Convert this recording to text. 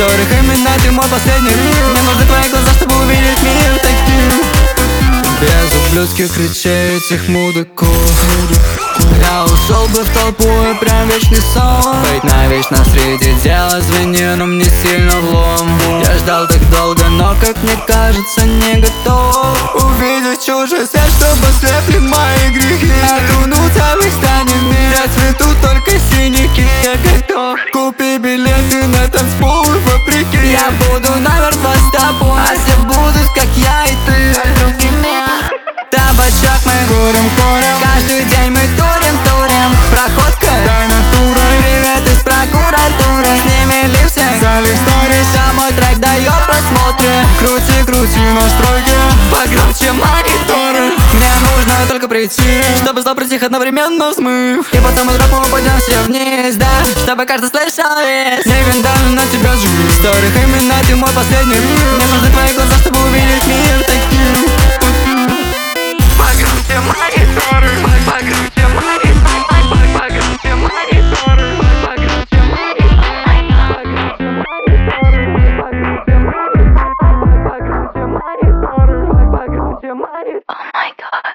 Старых именно ты мой последний риф. Мне нужны твои глаза, чтобы увидеть мир таким. Без ублюдских речей этих мудаков я ушел бы в толпу и прям вечный сон. Быть навечно среди дела звени, но мне сильно влом. Я ждал так долго, но, как мне кажется, не готов увидеть чужой свет, чтобы слепли мои грехи. Окунуться в их станет мир, я цвету только синяки. Я готов купи билеты на танцпол вопреки. Я буду намертво с тобой, а все будут, как я и ты. Табачок мы курим. Каждый день мы турим. Проходка, дай натурой. Привет из прокуратуры. С ними липсинг, залив сторис. А мой трек дает просмотры. Крути настройки погромче мониторы. Мне нужно только прийти, чтобы зло притих одновременно взмыв. И потом из рэпа мы поднялся вниз, да, чтобы каждый слышал весь. Не виндально на тебя жив. Старых именно ты мой последний риф. Мне нужны твои глаза, чтобы увидеть мир.